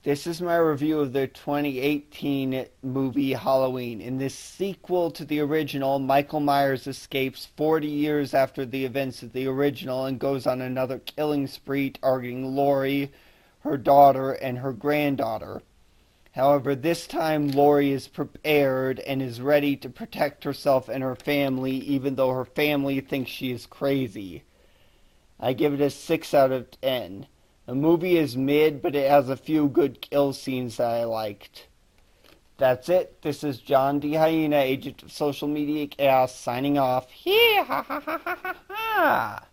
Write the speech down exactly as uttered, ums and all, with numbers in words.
This is my review of the twenty eighteen movie Halloween. In this sequel to the original, Michael Myers escapes forty years after the events of the original and goes on another killing spree targeting Laurie, her daughter, and her granddaughter. However, this time Laurie is prepared and is ready to protect herself and her family, even though her family thinks she is crazy. I give it a six out of ten. The movie is mid, but it has a few good kill scenes that I liked. That's it. This is John D. Hyena, agent of social media chaos, signing off. Hee ha ha ha ha ha ha!